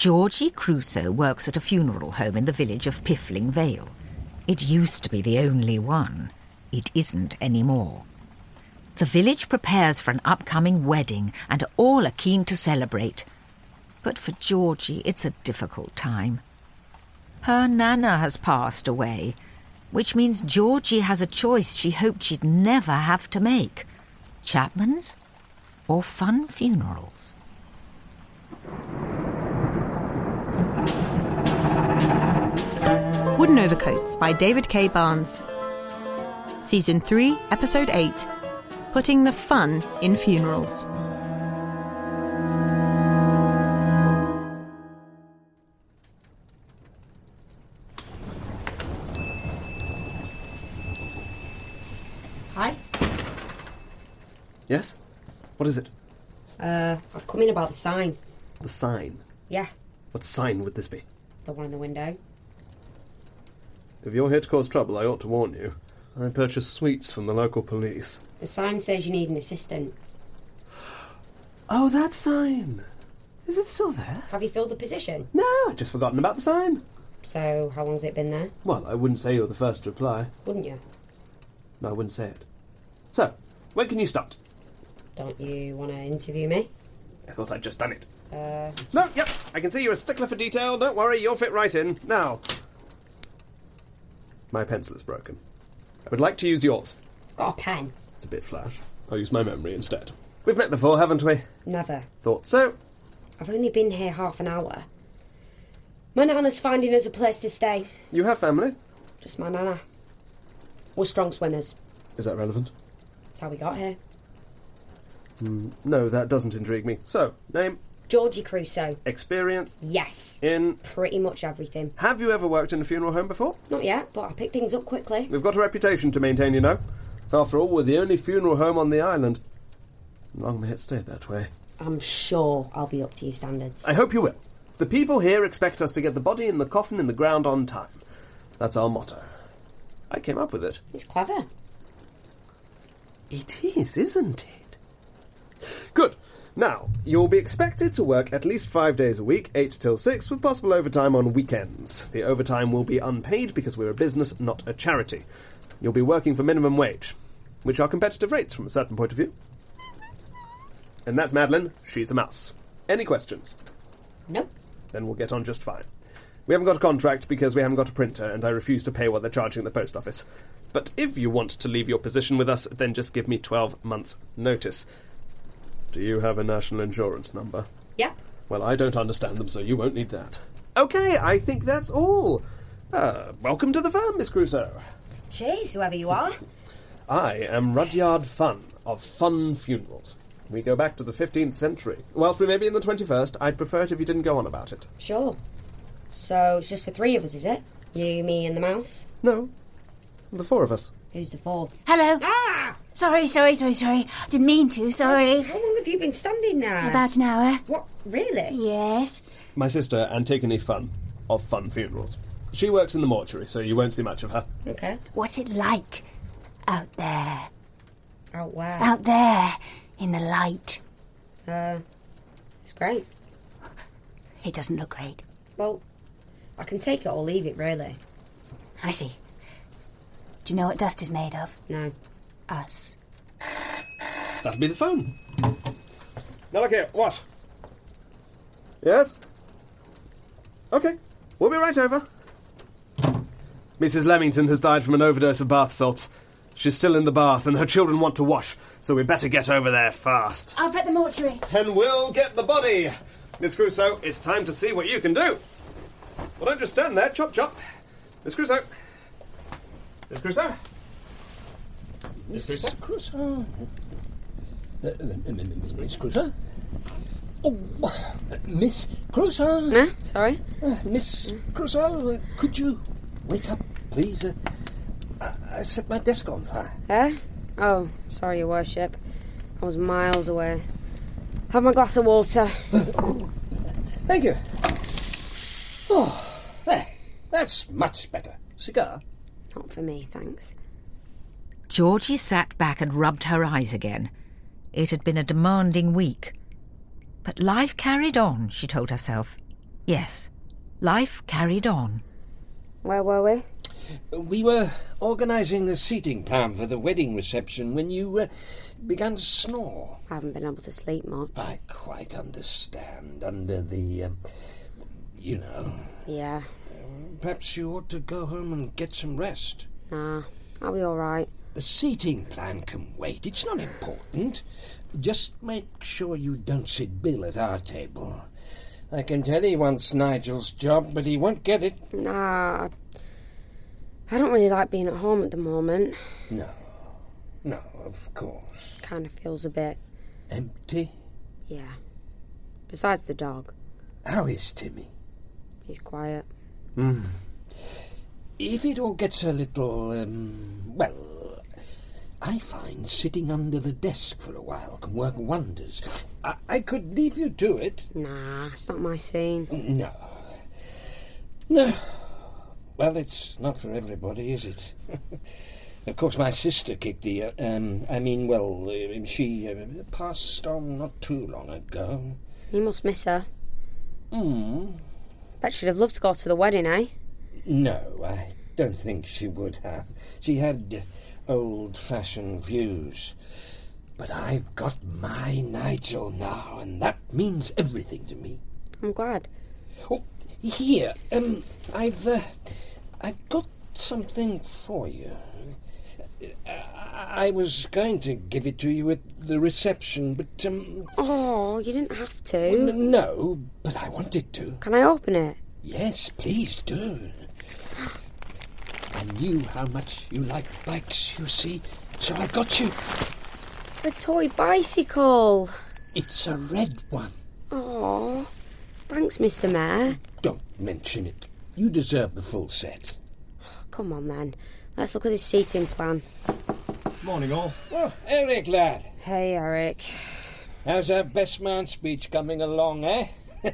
Georgie Crusoe works at a funeral home in the village of Piffling Vale. It used to be the only one. It isn't anymore. The village prepares for an upcoming wedding and all are keen to celebrate. But for Georgie, it's a difficult time. Her Nana has passed away, which means Georgie has a choice she hoped she'd never have to make. Chapman's or Funn Funerals? Wooden Overcoats by David K. Barnes. Season 3, Episode 8. Putting the fun in funerals. Hi. Yes? What is it? I've come in about the sign. The sign? Yeah, What sign would this be? the one in the window. If you're here to cause trouble, I ought to warn you. I purchased sweets from the local police. The sign says you need an assistant. Oh, that sign! Is it still there? Have you filled the position? No, I'd just forgotten about the sign. So, how long's it been there? Well, I wouldn't say you're the first to reply. Wouldn't you? No, I wouldn't say it. So, when can you start? Don't you want to interview me? I thought I'd just done it. No, yep, I can see you're a stickler for detail. Don't worry, you'll fit right in. Now. My pencil is broken. I would like to use yours. I've got a pen. It's a bit flash. I'll use my memory instead. We've met before, haven't we? Never. Thought so. I've only been here half an hour. My nana's finding us a place to stay. You have family? Just my nana. We're strong swimmers. Is that relevant? That's how we got here. No, that doesn't intrigue me. So, name? Georgie Crusoe. Experience? Yes. In? Pretty much everything. Have you ever worked in a funeral home before? Not yet, but I pick things up quickly. We've got a reputation to maintain, you know. After all, we're the only funeral home on the island. Long may it stay that way. I'm sure I'll be up to your standards. I hope you will. The people here expect us to get the body in the coffin in the ground on time. That's our motto. I came up with it. It's clever. It is, isn't it? Good. Now, you'll be expected to work at least 5 days a week, 8 till 6, with possible overtime on weekends. The overtime will be unpaid because we're a business, not a charity. You'll be working for minimum wage, which are competitive rates from a certain point of view. And that's Madeline. She's a mouse. Any questions? Nope. Then we'll get on just fine. We haven't got a contract because we haven't got a printer, and I refuse to pay what they're charging the post office. But if you want to leave your position with us, then just give me 12 months' notice. Do you have a national insurance number? Yeah. Well, I don't understand them, so you won't need that. Okay, I think that's all. Welcome to the firm, Miss Crusoe. Cheers, whoever you are. I am Rudyard Funn, of Funn Funerals. We go back to the 15th century. Whilst we may be in the 21st, I'd prefer it if you didn't go on about it. Sure. So it's just the three of us, is it? You, me, and the mouse? No, the four of us. Who's the fourth? Hello. Ah! Sorry. Didn't mean to, sorry. How long have you been standing there? About an hour. What, really? Yes. My sister, Antigone Funn, of Funn Funerals. She works in the mortuary, so you won't see much of her. Okay. What's it like out there? Out where? Out there in the light. It's great. It doesn't look great. Well, I can take it or leave it, really. I see. Do you know what dust is made of? No. Us. That'll be the phone. Now look here, what? Yes? Okay, we'll be right over. Mrs. Leamington has died from an overdose of bath salts. She's still in the bath and her children want to wash, so we'd better get over there fast. I'll prep the mortuary. And we'll get the body. Miss Crusoe, it's time to see what you can do. Well, don't just stand there. Chop, chop. Miss Crusoe. Miss Crusoe. Miss Crusoe. Crusoe. Miss Crusoe. Oh, Miss Crusoe. Huh? Sorry? Miss Crusoe, could you wake up, please? I set my desk on fire. Oh, sorry, Your Worship. I was miles away. Have my glass of water. Thank you. Oh, there. That's much better. Cigar? Not for me, thanks. Georgie sat back and rubbed her eyes again. It had been a demanding week. But life carried on, she told herself. Yes, life carried on. Where were we? We were organising the seating plan for the wedding reception when you began to snore. I haven't been able to sleep much. I quite understand. Under the, you know. Yeah. Perhaps you ought to go home and get some rest. Nah, I'll be all right. The seating plan can wait. It's not important. Just make sure you don't sit Bill at our table. I can tell he wants Nigel's job, but he won't get it. Nah, I don't really like being at home at the moment. No, of course. Kind of feels a bit... Empty? Yeah. Besides the dog. How is Timmy? He's quiet. If it all gets a little, well, I find sitting under the desk for a while can work wonders. I could leave you to it. Nah, it's not my scene. No. Well, it's not for everybody, is it? Of course, my sister kicked the... she passed on not too long ago. You must miss her. Hmm. Bet she'd have loved to go to the wedding, eh? No, I don't think she would have. She had old-fashioned views. But I've got my Nigel now, and that means everything to me. I'm glad. Oh, here, I've got something for you. I was going to give it to you at the reception, but, Oh, you didn't have to. No, but I wanted to. Can I open it? Yes, please do. I knew how much you like bikes, you see, so I got you. The toy bicycle. It's a red one. Oh, thanks, Mr. Mayor. Don't mention it. You deserve the full set. Come on, then. Let's look at this seating plan. Morning, all. Oh, Eric, lad. Hey, Eric. How's our best man speech coming along, eh?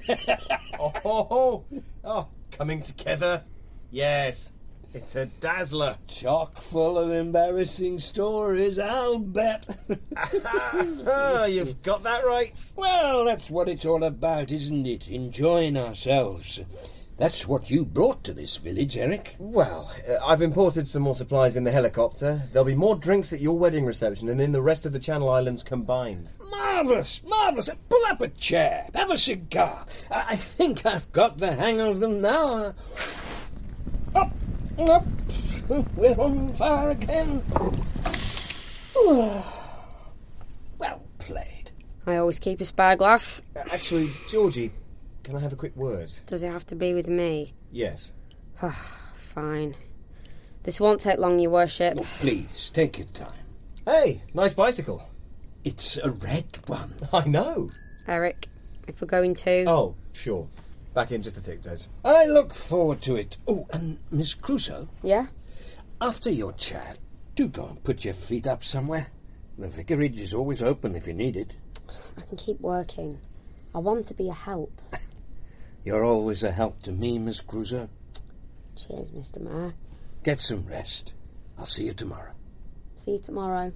Oh, coming together. Yes, it's a dazzler. Chock full of embarrassing stories, I'll bet. You've got that right. Well, that's what it's all about, isn't it? Enjoying ourselves. That's what you brought to this village, Eric. Well, I've imported some more supplies in the helicopter. There'll be more drinks at your wedding reception and in the rest of the Channel Islands combined. Marvellous, marvellous. Pull up a chair. Have a cigar. I think I've got the hang of them now. Up. We're on fire again. Well played. I always keep a spare glass. Actually, Georgie, can I have a quick word? Does it have to be with me? Yes. Fine. This won't take long, Your Worship. Oh, please, take your time. Hey, nice bicycle. It's a red one. I know. Eric, if we're going to... Oh, sure. Back in just a tick, Des. I look forward to it. Oh, and Miss Crusoe, Yeah? after your chat, do go and put your feet up somewhere. The vicarage is always open if you need it. I can keep working. I want to be a help. You're always a help to me, Miss Crusoe. Cheers, Mr. Mayor. Get some rest. I'll see you tomorrow. See you tomorrow.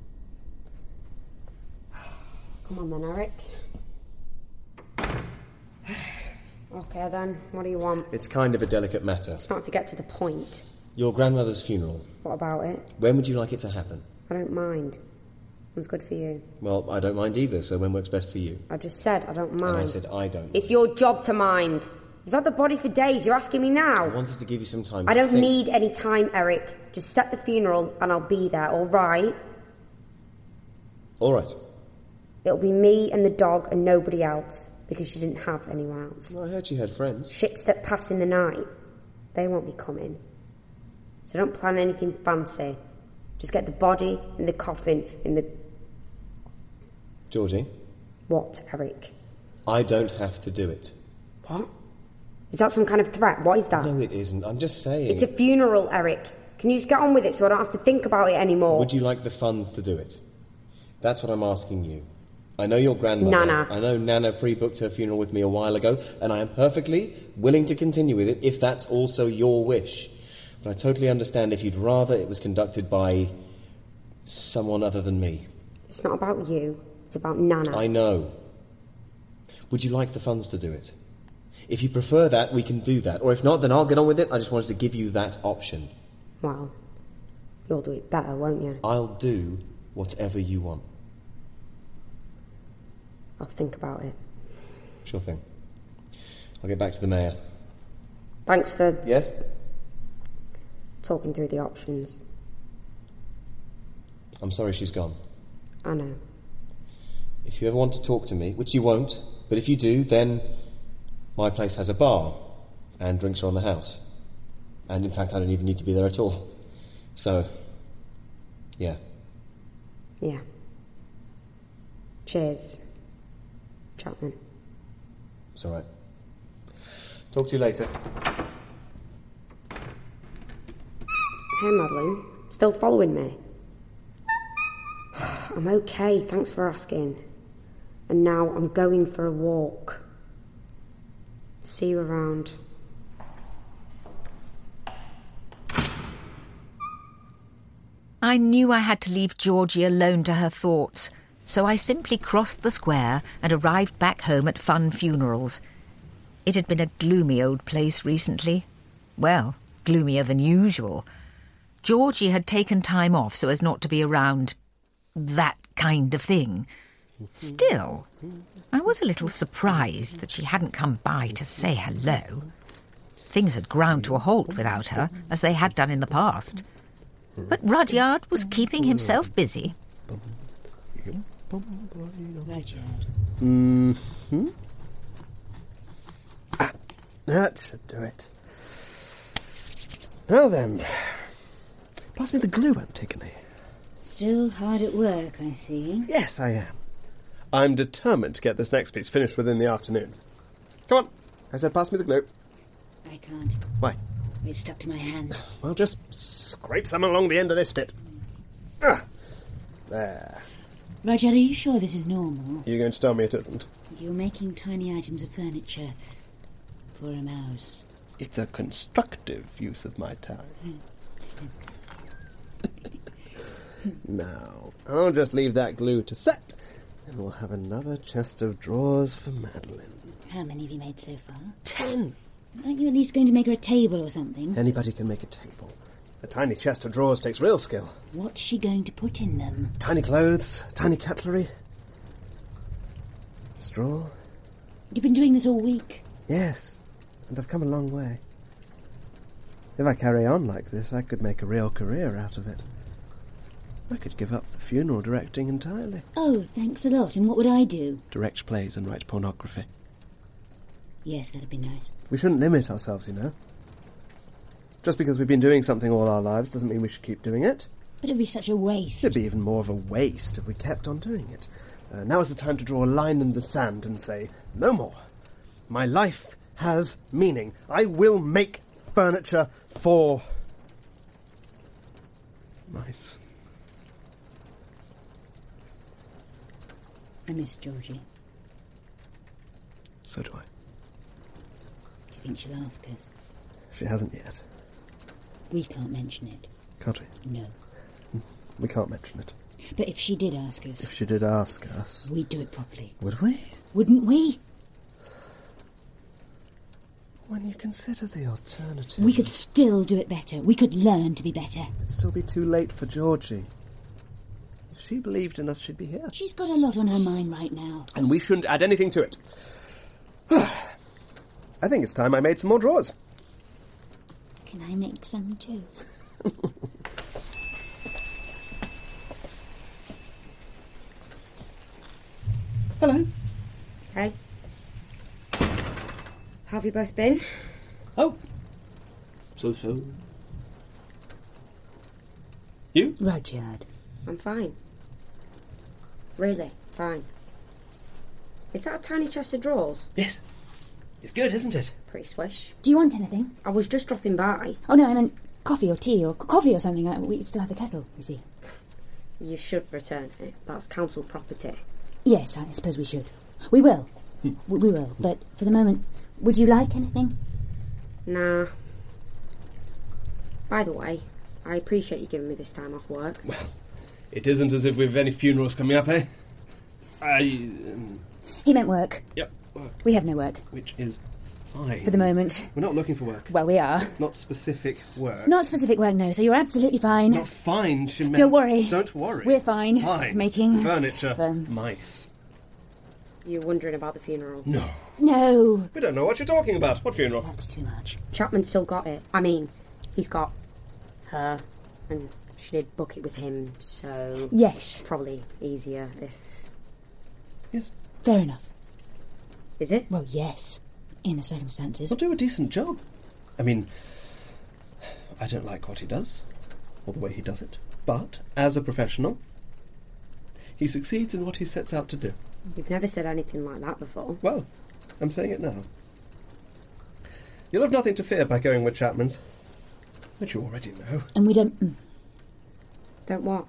Come on then, Eric. Okay then, what do you want? It's kind of a delicate matter. It's not if you get to the point. Your grandmother's funeral. What about it? When would you like it to happen? I don't mind. What's good for you? Well, I don't mind either, so when works best for you? I just said I don't mind. And I said I don't mind. It's your job to mind. You've had the body for days. You're asking me now. I wanted to give you some time I to don't think. need any time, Eric. Just set the funeral and I'll be there, all right? All right. It'll be me and the dog and nobody else, because you didn't have anyone else. Well, I heard you had friends. Ships that pass in the night, they won't be coming. So don't plan anything fancy. Just get the body in the coffin in the... Georgie, What, Eric? I don't have to do it. What? Is that some kind of threat? What is that? No, it isn't. I'm just saying. It's a funeral, Eric. Can you just get on with it so I don't have to think about it anymore? Would you like the funds to do it? That's what I'm asking you. I know your grandmother. Nana. I know Nana pre-booked her funeral with me a while ago, and I am perfectly willing to continue with it if that's also your wish. But I totally understand if you'd rather it was conducted by someone other than me. It's not about you. It's about Nana. I know. Would you like the funds to do it? If you prefer that, we can do that. Or if not, then I'll get on with it. I just wanted to give you that option. Well, you'll do it better, won't you? I'll do whatever you want. I'll think about it. Sure thing. I'll get back to the mayor. Thanks for Yes? talking through the options. I'm sorry she's gone. I know. If you ever want to talk to me, which you won't, but if you do, then my place has a bar, and drinks are on the house. And in fact, I don't even need to be there at all. So, yeah. Yeah. Cheers, Chapman. It's all right. Talk to you later. Hey, Madeline. Still following me? I'm okay, thanks for asking. And now I'm going for a walk. See you around. I knew I had to leave Georgie alone to her thoughts, so I simply crossed the square and arrived back home at Fun Funerals. It had been a gloomy old place recently. Well, gloomier than usual. Georgie had taken time off so as not to be around that kind of thing. Still, I was a little surprised that she hadn't come by to say hello. Things had ground to a halt without her, as they had done in the past. But Rudyard was keeping himself busy. Rudyard. Mm-hmm. That should do it. Now then. Pass me the glue, Antigone. Still hard at work, I see. Yes, I am. I'm determined to get this next piece finished within the afternoon. Come on. I said pass me the glue. I can't. Why? It's stuck to my hand. Well, just scrape some along the end of this bit. There. Rudyard, are you sure this is normal? You're going to tell me it isn't? You're making tiny items of furniture for a mouse. It's a constructive use of my time. Now, I'll just leave that glue to set, and we'll have another chest of drawers for Madeline. How many have you made so far? 10! Aren't you at least going to make her a table or something? Anybody can make a table. A tiny chest of drawers takes real skill. What's she going to put in them? Tiny clothes, tiny cutlery. Straw. You've been doing this all week. Yes, and I've come a long way. If I carry on like this, I could make a real career out of it. I could give up the funeral directing entirely. Oh, thanks a lot. And what would I do? Direct plays and write pornography. Yes, that'd be nice. We shouldn't limit ourselves, you know. Just because we've been doing something all our lives doesn't mean we should keep doing it. But it'd be such a waste. It'd be even more of a waste if we kept on doing it. Now is the time to draw a line in the sand and say, no more. My life has meaning. I will make furniture for mice. I miss Georgie. So do I. Do you think she'll ask us? She hasn't yet. We can't mention it. Can't we? No. We can't mention it. But if she did ask us... If she did ask us... We'd do it properly. Would we? Wouldn't we? When you consider the alternative... We could still do it better. We could learn to be better. It'd still be too late for Georgie. If she believed in us, she'd be here. She's got a lot on her mind right now. And we shouldn't add anything to it. I think it's time I made some more drawers. Can I make some too? Hello. Hey. How have you both been? Oh. So. You? Rudyard. I'm fine. Really, fine. Is that a tiny chest of drawers? Yes. It's good, isn't it? Pretty swish. Do you want anything? I was just dropping by. Oh, no, I meant coffee or tea or coffee or something. We still have a kettle, you see. You should return it. That's council property. Yes, I suppose we should. We will. We will. But for the moment, would you like anything? Nah. By the way, I appreciate you giving me this time off work. Well, it isn't as if we've any funerals coming up, eh? He meant work. Yep, work. We have no work. Which is fine. For the moment. We're not looking for work. Well, we are. Not specific work. Not specific work, no, so you're absolutely fine. Not fine, she meant. Don't worry. Don't worry. We're fine. Fine. Making furniture. Mice. You're wondering about the funeral? No. No. We don't know what you're talking about. What funeral? That's too much. Chapman still got it. I mean, he's got her, and she did book it with him, so... Yes. Probably easier if... Yes. Fair enough. Is it? Well, yes. In the circumstances. He'll do a decent job. I mean, I don't like what he does, or the way he does it, but as a professional, he succeeds in what he sets out to do. You've never said anything like that before. Well, I'm saying it now. You'll have nothing to fear by going with Chapman's, which you already know. And we don't... Don't what?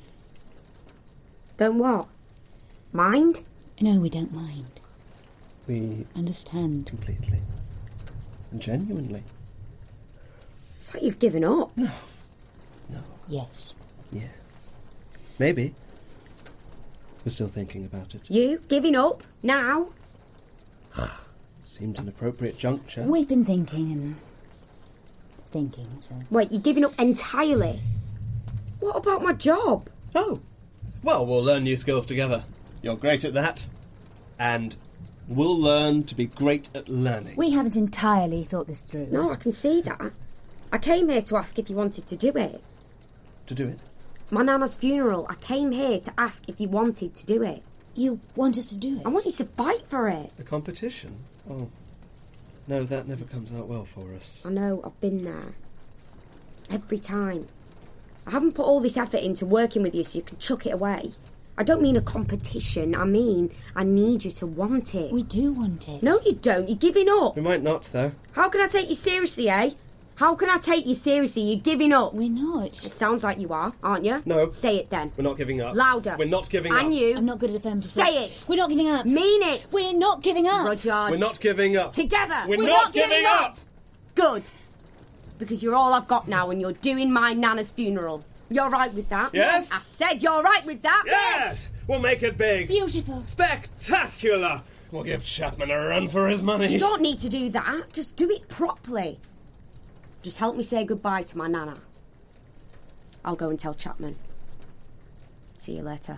Don't what? Mind? No, we don't mind. We understand. Completely. And genuinely. It's like you've given up. No. Yes. Yes. Maybe. We're still thinking about it. You? Giving up? Now? Seemed an appropriate juncture. We've been thinking, so... Wait, you're giving up entirely? What about my job? Oh. Well, we'll learn new skills together. You're great at that. And we'll learn to be great at learning. We haven't entirely thought this through. No, I can see that. I came here to ask if you wanted to do it. To do it? My nana's funeral. I came here to ask if you wanted to do it. You want us to do it? I want you to fight for it. A competition? Oh. No, that never comes out well for us. I know, I've been there. Every time. I haven't put all this effort into working with you so you can chuck it away. I don't mean a competition. I mean, I need you to want it. We do want it. No, you don't. You're giving up. We might not, though. How can I take you seriously, eh? How can I take you seriously? You're giving up. We're not. It sounds like you are, aren't you? No. Say it then. We're not giving up. Louder. We're not giving up. And you. I'm not good at affirmative. Say it. We're not giving up. Mean it. We're not giving up. Rudyard. We're not giving up. Together. We're not giving up. Good. Because you're all I've got now and you're doing my nana's funeral. You're right with that? Yes. I said you're right with that? Yes. We'll make it big. Beautiful. Spectacular. We'll give Chapman a run for his money. You don't need to do that. Just do it properly. Just help me say goodbye to my nana. I'll go and tell Chapman. See you later.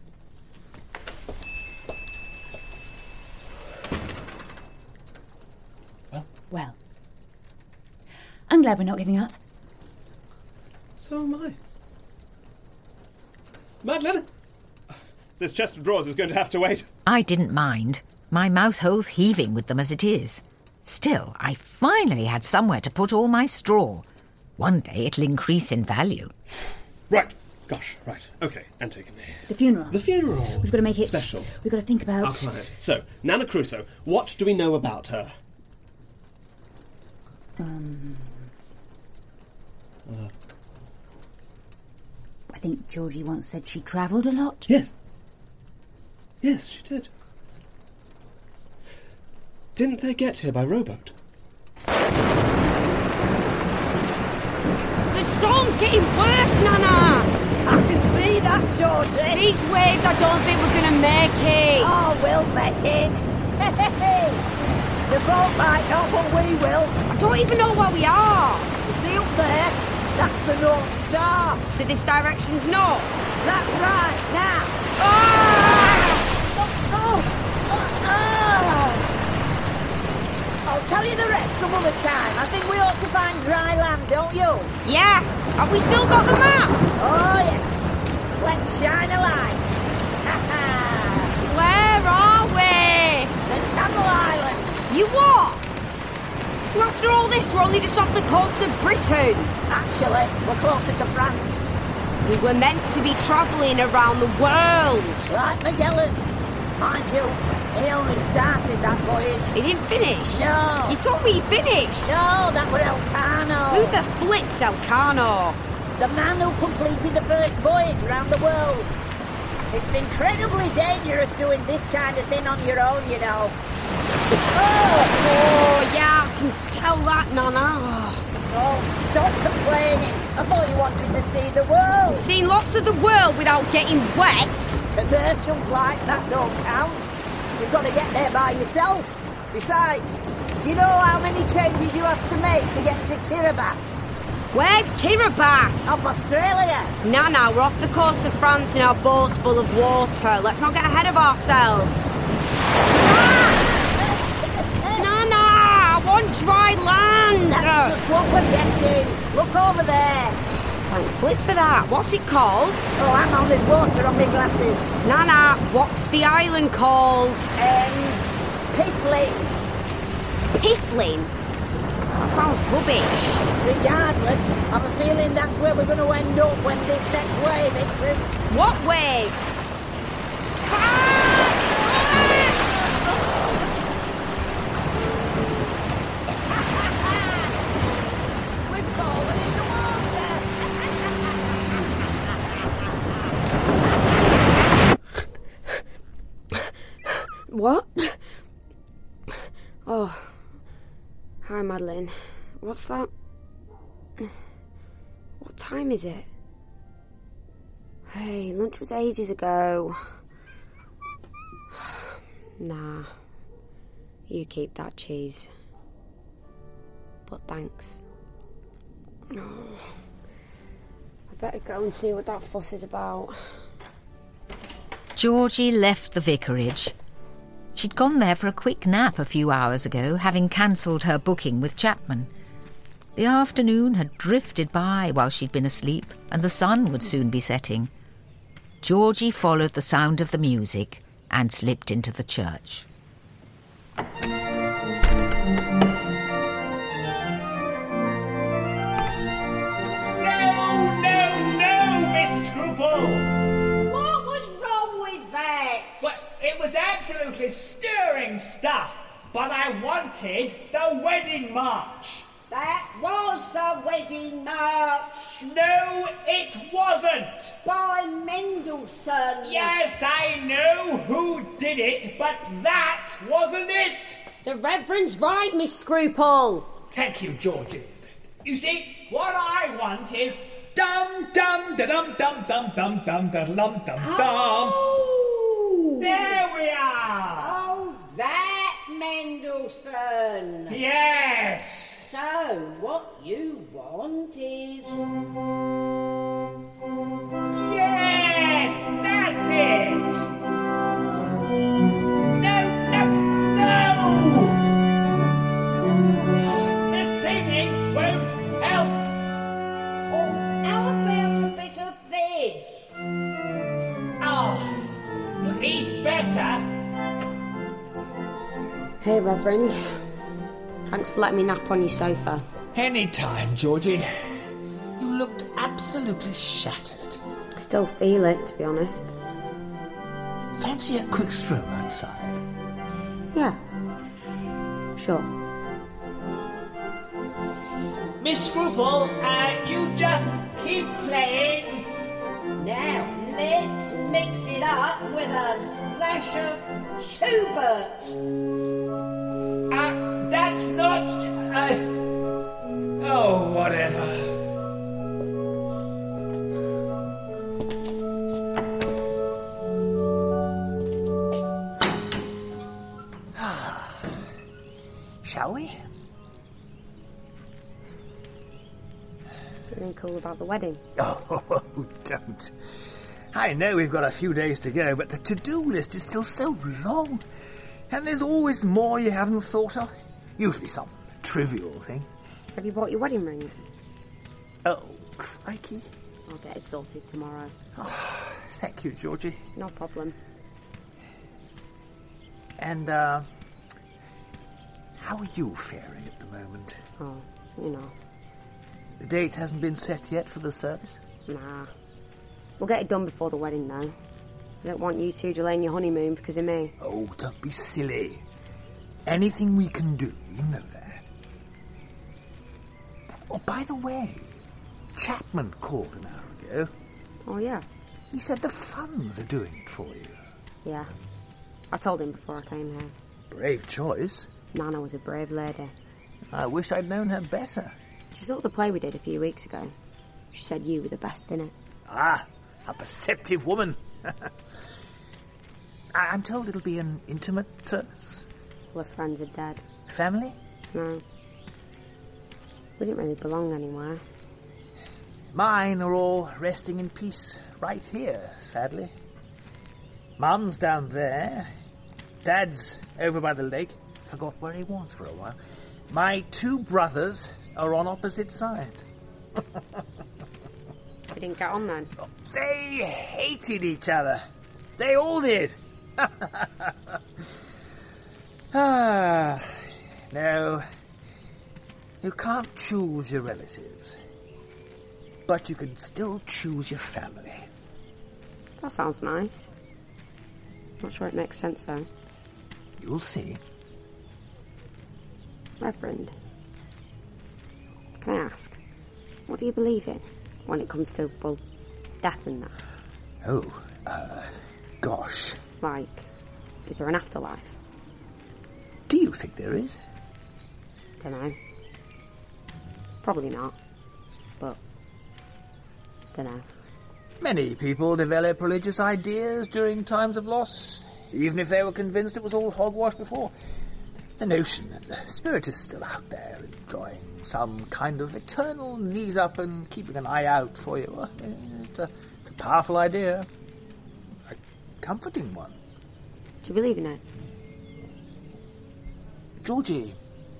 Well. I'm glad we're not giving up. So am I. Madeline? This chest of drawers is going to have to wait. I didn't mind. My mouse hole's heaving with them as it is. Still, I finally had somewhere to put all my straw. One day it'll increase in value. Right. Gosh, right. OK, Antigone. The funeral. The funeral. We've got to make it... special. We've got to think about... Our client. So, Nana Crusoe, what do we know about her? I think Georgie once said she travelled a lot. Yes. Yes, she did. Didn't they get here by rowboat? The storm's getting worse, Nana! I can see that, Georgie. These waves, I don't think we're going to make it. Oh, we'll make it. Hey, the boat might not, but we will. I don't even know where we are. You see up there? That's the North Star. So this direction's north? That's right, now. I'll tell you the rest some other time. I think we ought to find dry land, don't you? Yeah. Have we still got the map? Oh, yes. Let's shine a light. Where are we? The Channel Islands. You what? So after all this, we're only just off the coast of Britain. Actually, we're closer to France. We were meant to be travelling around the world. Like Magellan. Mind you, he only started that voyage. He didn't finish? No. You told me he finished. No, that was Elcano. Who the flip's Elcano? The man who completed the first voyage around the world. It's incredibly dangerous doing this kind of thing on your own, you know. Oh, yeah, I can tell that, Nana. Oh, stop complaining. I thought you wanted to see the world. I've seen lots of the world without getting wet. Commercial flights, that don't count. You've got to get there by yourself. Besides, Do you know how many changes you have to make to get to Kiribati? Where's Kiribati? Off Australia. Nana, we're off the coast of France and our boat's full of water. Let's not get ahead of ourselves. Nana, I want dry land. That's just what we're getting. Look over there. Thank flip for that. What's it called? Oh, hang on, there's water on my glasses. Nana, what's the island called? Piffling. Piffling? That sounds rubbish. Regardless, I've a feeling that's where we're going to end up when this next wave hits us. What wave? We've fallen in the water. What? Oh. Hi, Madeline. What's that? What time is it? Hey, lunch was ages ago. Nah. You keep that cheese. But thanks. Oh. I better go and see what that fuss is about. Georgie left the vicarage. She'd gone there for a quick nap a few hours ago, having cancelled her booking with Chapman. The afternoon had drifted by while she'd been asleep, and the sun would soon be setting. Georgie followed the sound of the music and slipped into the church. No, Miss Scruple! What was wrong with that? Well, it was absolutely stirring stuff, but I wanted the wedding march. That was the wedding march. No, it wasn't. By Mendelssohn. Yes, I know who did it, but that wasn't it. The Reverend's right, Miss Scruple. Thank you, Georgie. You see, what I want is dum dum da dum dum dum dum dum da dum dum dum. Oh! There we are. Oh, that Mendelssohn. Yes. So, what you want is... Yes, that's it. No. The singing won't help. Oh, how about a bit of this? Oh, eat better. Hey, Reverend. Thanks for letting me nap on your sofa. Any time, Georgie. You looked absolutely shattered. I still feel it, to be honest. Fancy a quick stroll outside? Yeah. Sure. Miss Scruple, you just keep playing. Now, let's mix it up with a splash of Schubert. That's not... oh, whatever. Shall we? Feeling cool about the wedding? Oh, don't. I know we've got a few days to go, but the to-do list is still so long. And there's always more you haven't thought of. Usually some trivial thing. Have you bought your wedding rings? Oh, crikey. I'll get it sorted tomorrow. Oh, thank you, Georgie. No problem. And, how are you faring at the moment? Oh, you know. The date hasn't been set yet for the service? Nah. We'll get it done before the wedding, though. I don't want you two delaying your honeymoon because of me. Oh, don't be silly. Anything we can do, you know that. Oh, by the way, Chapman called an hour ago. Oh, yeah? He said the funds are doing it for you. Yeah. I told him before I came here. Brave choice. Nana was a brave lady. I wish I'd known her better. She saw the play we did a few weeks ago. She said you were the best in it. Ah, a perceptive woman. I'm told it'll be an intimate service. All her friends are dead. Family? No. We didn't really belong anywhere. Mine are all resting in peace right here, sadly. Mum's down there. Dad's over by the lake. Forgot where he was for a while. My 2 brothers are on opposite sides. We didn't get on then. They hated each other. They all did. No. You can't choose your relatives. But you can still choose your family. That sounds nice. Not sure it makes sense, though. You'll see. Reverend, can I ask, what do you believe in when it comes to, well, death and that? Oh, gosh. Like, is there an afterlife? Do you think there is? Dunno. Probably not. But, dunno. Many people develop religious ideas during times of loss, even if they were convinced it was all hogwash before. The notion that the spirit is still out there enjoying some kind of eternal knees up and keeping an eye out for you, it's a powerful idea. A comforting one. Do you believe in it? Georgie,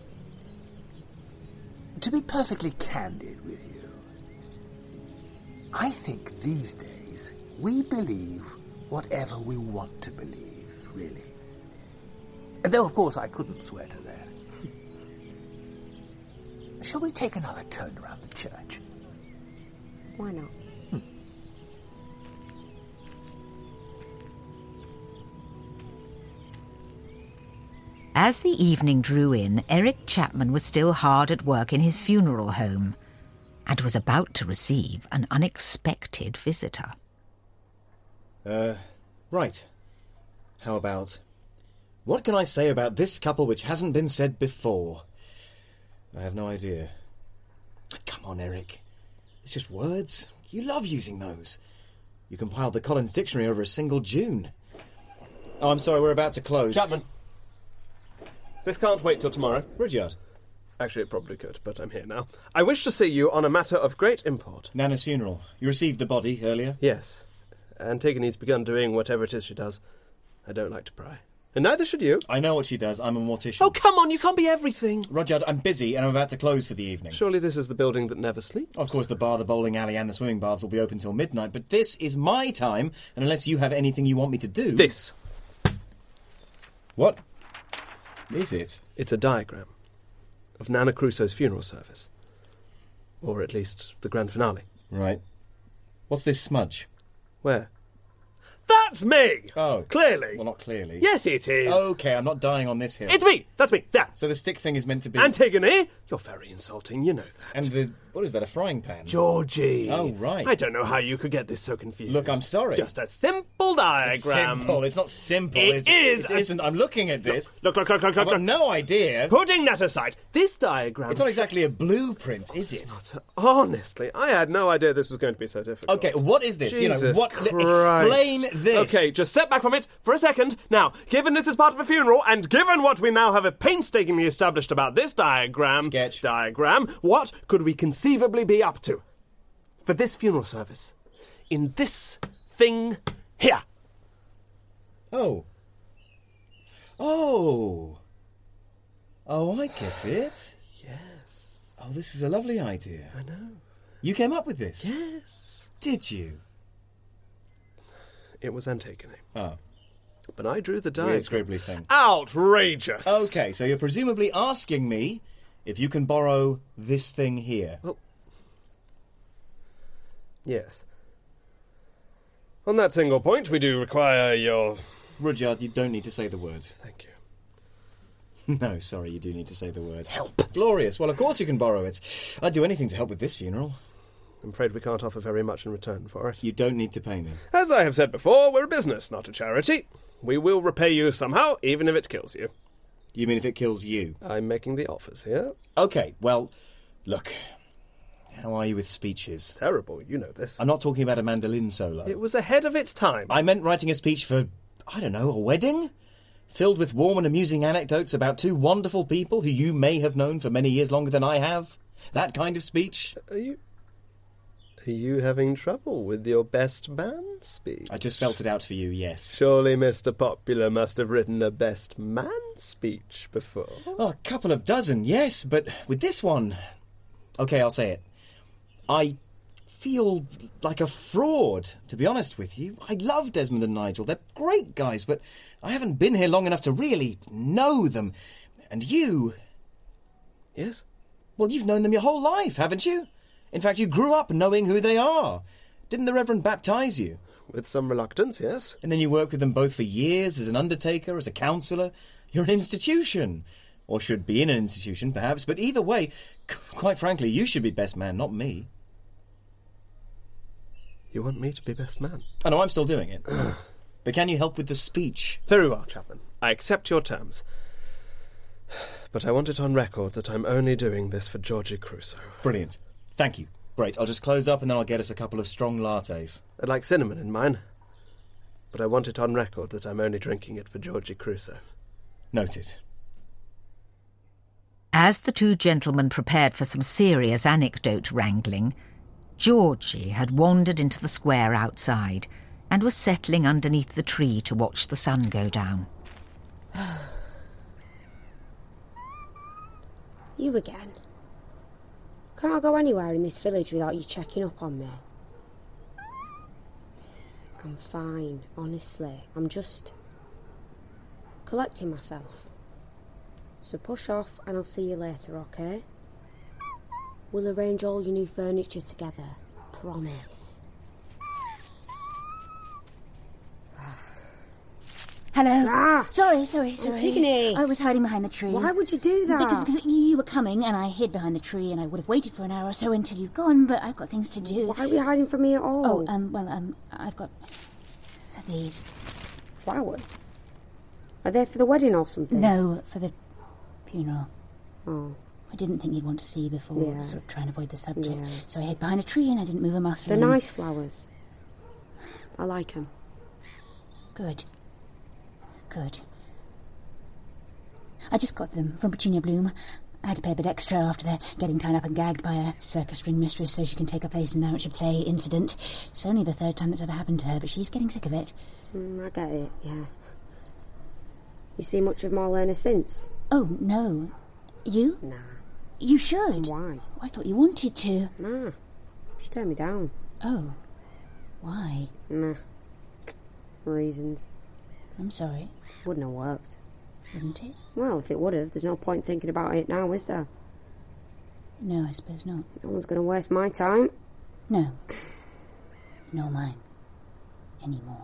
to be perfectly candid with you, I think these days we believe whatever we want to believe, really. Though, of course, I couldn't swear to that. Shall we take another turn around the church? Why not? As the evening drew in, Eric Chapman was still hard at work in his funeral home and was about to receive an unexpected visitor. Right. How about... What can I say about this couple which hasn't been said before? I have no idea. Come on, Eric. It's just words. You love using those. You compiled the Collins Dictionary over a single June. Oh, I'm sorry, we're about to close. Chapman. This can't wait till tomorrow. Rudyard. Actually, it probably could, but I'm here now. I wish to see you on a matter of great import. Nana's funeral. You received the body earlier? Yes. Antigone's begun doing whatever it is she does. I don't like to pry. And neither should you. I know what she does. I'm a mortician. Oh, come on, you can't be everything. Rudyard, I'm busy and I'm about to close for the evening. Surely this is the building that never sleeps? Of course, the bar, the bowling alley and the swimming baths will be open till midnight, but this is my time, and unless you have anything you want me to do... This. What is it? It's a diagram of Nana Crusoe's funeral service. Or at least the grand finale. Right. What's this smudge? Where? That's me! Oh. Clearly. Well, not clearly. Yes, it is. Okay, I'm not dying on this hill. It's me! That's me! There! So the stick thing is meant to be... Antigone! You're very insulting, you know that. And the... What is that, a frying pan? Georgie! Oh, right. I don't know how you could get this so confused. Look, I'm sorry. Just a simple diagram. Simple. It's not simple. It is. It isn't. I'm looking at this. Look. I've got no idea. Putting that aside, this diagram... It's not exactly a blueprint, is it? Honestly, I had no idea this was going to be so difficult. Okay, what is this? Jesus what? Christ. Explain this. Okay, just step back from it for a second. Now, given this is part of a funeral, and given what we now have painstakingly established about this diagram... what could we conceivably be up to? For this funeral service. In this thing here. Oh, I get it. Yes. Oh, this is a lovely idea. I know. You came up with this? Yes. Did you? It was Antigone. Oh. But I drew the diagram. Weird scribbly thing. Outrageous! Okay, so you're presumably asking me if you can borrow this thing here. Well, yes. On that single point, we do require your... Rudyard, you don't need to say the word. Thank you. No, sorry, you do need to say the word. Help! Glorious. Well, of course you can borrow it. I'd do anything to help with this funeral. I'm afraid we can't offer very much in return for it. You don't need to pay me. As I have said before, we're a business, not a charity. We will repay you somehow, even if it kills you. You mean if it kills you? I'm making the offers here. Okay, well, look. How are you with speeches? Terrible, you know this. I'm not talking about a mandolin solo. It was ahead of its time. I meant writing a speech for, I don't know, a wedding? filled with warm and amusing anecdotes about two wonderful people who you may have known for many years longer than I have. That kind of speech. Are you having trouble with your best man speech? I just spelt it out for you, yes. Surely Mr. Popular must have written a best man speech before. Oh, a couple of dozen, yes, but with this one... OK, I'll say it. I feel like a fraud, to be honest with you. I love Desmond and Nigel. They're great guys, but I haven't been here long enough to really know them. And you... Yes? Well, you've known them your whole life, haven't you? In fact, you grew up knowing who they are. Didn't the Reverend baptise you? With some reluctance, yes. And then you worked with them both for years as an undertaker, as a counsellor. You're an institution. Or should be in an institution, perhaps. But either way, quite frankly, you should be best man, not me. You want me to be best man? I know, I'm still doing it. But can you help with the speech? Very well, Chapman. I accept your terms. But I want it on record that I'm only doing this for Georgie Crusoe. Brilliant. Thank you. Great. I'll just close up and then I'll get us a couple of strong lattes. I'd like cinnamon in mine. But I want it on record that I'm only drinking it for Georgie Crusoe. Noted. As the two gentlemen prepared for some serious anecdote wrangling, Georgie had wandered into the square outside and was settling underneath the tree to watch the sun go down. You again? Can't I go anywhere in this village without you checking up on me? I'm fine, honestly. I'm just collecting myself. So push off and I'll see you later, okay? We'll arrange all your new furniture together. Promise. Hello. Sorry. Antigone. I was hiding behind the tree. Why would you do that? Because you were coming and I hid behind the tree and I would have waited for an hour or so until you've gone, but I've got things to do. Why are we hiding from me at all? I've got these. Flowers? Are they for the wedding or something? No, for the funeral. Oh. I didn't think you'd want to see before, Yeah. sort of trying to avoid the subject. Yeah. So I hid behind a tree and I didn't move a muscle. They're nice flowers. I like them. Good. I just got them from Petunia Bloom. I had to pay a bit extra after their getting tied up and gagged by a circus ring mistress so she can take her place in the amateur play incident. It's only the third time that's ever happened to her, but she's getting sick of it. I get it, yeah. You see much of Marlena since? Oh, no. You? Nah. You should. Why? I thought you wanted to. Nah. She turned me down. Oh. Why? Nah. Reasons. I'm sorry. Wouldn't have worked. Wouldn't it? Well, if it would have, there's no point thinking about it now, is there? No, I suppose not. No one's going to waste my time. No. Nor mine. Anymore.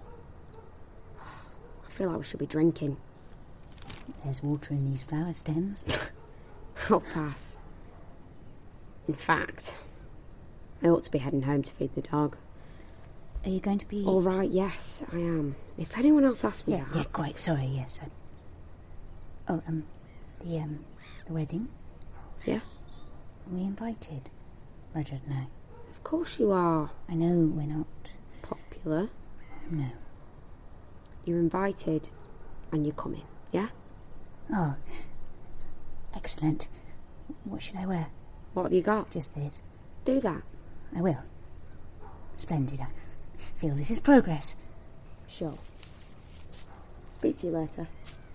I feel like we should be drinking. There's water in these flower stems. I'll pass. In fact, I ought to be heading home to feed the dog. Are you going to be... All right, yes, I am. If anyone else asks me that... Yeah, quite. Sorry, yes. The wedding? Yeah? Are we invited? Rudyard and I. Of course you are. I know we're not... Popular. No. You're invited, and you're coming, yeah? Oh. Excellent. What should I wear? What have you got? Just this. Do that. I will. Splendid. I feel this is progress. Sure. Speak to you later.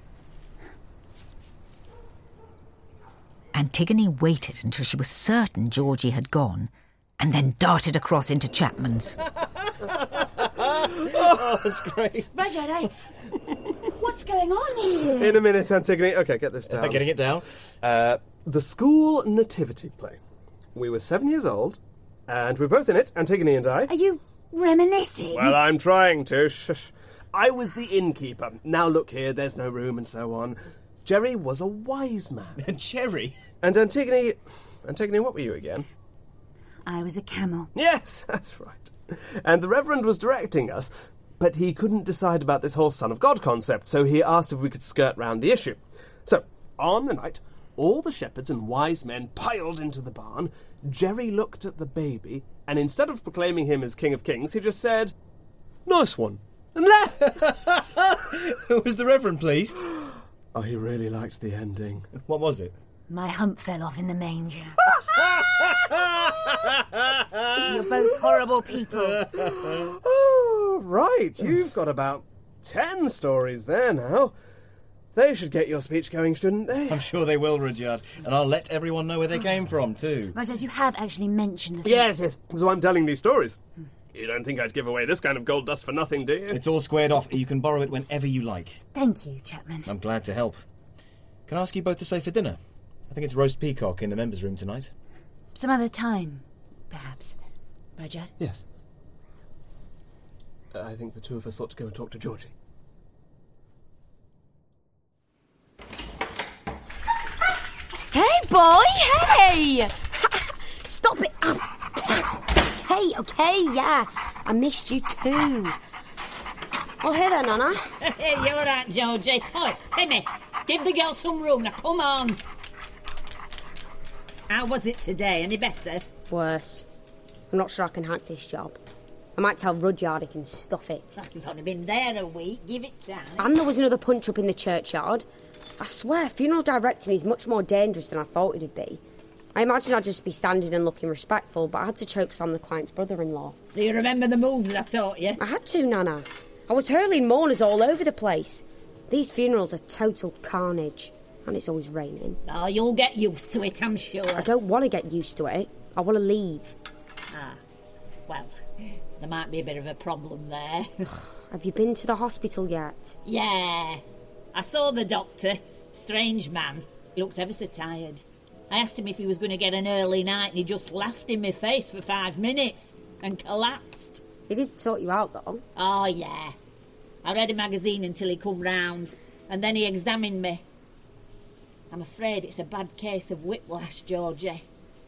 Antigone waited until she was certain Georgie had gone, and then darted across into Chapman's. Oh, that's great. Rudyard, what's going on here? In a minute, Antigone. Okay, get this down. Getting it down. The school nativity play. We were 7 years old, and we're both in it, Antigone and I. Are you reminiscing? Well, I'm trying to. Shush. I was the innkeeper. Now look here, there's no room and so on. Jerry was a wise man. Jerry? And Antigone, what were you again? I was a camel. Yes, that's right. And the Reverend was directing us, but he couldn't decide about this whole Son of God concept, so he asked if we could skirt round the issue. So, on the night, all the shepherds and wise men piled into the barn. Jerry looked at the baby, and instead of proclaiming him as King of Kings, he just said, "Nice one." and left. Was the Reverend pleased? Oh, he really liked the ending. What was it? My hump fell off in the manger. You're both horrible people. Oh, right. You've got about 10 stories there now. They should get your speech going, shouldn't they? I'm sure they will, Rudyard. And I'll let everyone know where they came from, too. Rudyard, you have actually mentioned the... Yes. So I'm telling these stories. You don't think I'd give away this kind of gold dust for nothing, do you? It's all squared off. You can borrow it whenever you like. Thank you, Chapman. I'm glad to help. Can I ask you both to stay for dinner? I think it's roast peacock in the members' room tonight. Some other time, perhaps. Rudyard? Yes. I think the two of us ought to go and talk to Georgie. Hey, boy! Hey! Stop it! Okay, yeah. I missed you too. Oh, hey there, Nana. Hey, you're all right, Georgie. Oh, Timmy, give the girl some room. Now, come on. How was it today? Any better? Worse. I'm not sure I can hack this job. I might tell Rudyard he can stuff it. You've only been there a week. Give it time. And there was another punch-up in the churchyard. I swear, funeral directing is much more dangerous than I thought it'd be. I imagined I'd just be standing and looking respectful, but I had to chokeslam the client's brother-in-law. So you remember the moves I taught you? I had to, Nana. I was hurling mourners all over the place. These funerals are total carnage. And it's always raining. Oh, you'll get used to it, I'm sure. I don't want to get used to it. I want to leave. Ah, well, there might be a bit of a problem there. Have you been to the hospital yet? Yeah. I saw the doctor. Strange man. He looks ever so tired. I asked him if he was going to get an early night and he just laughed in my face for 5 minutes and collapsed. He did sort you out, though. Oh, yeah. I read a magazine until he come round and then he examined me. I'm afraid it's a bad case of whiplash, Georgie.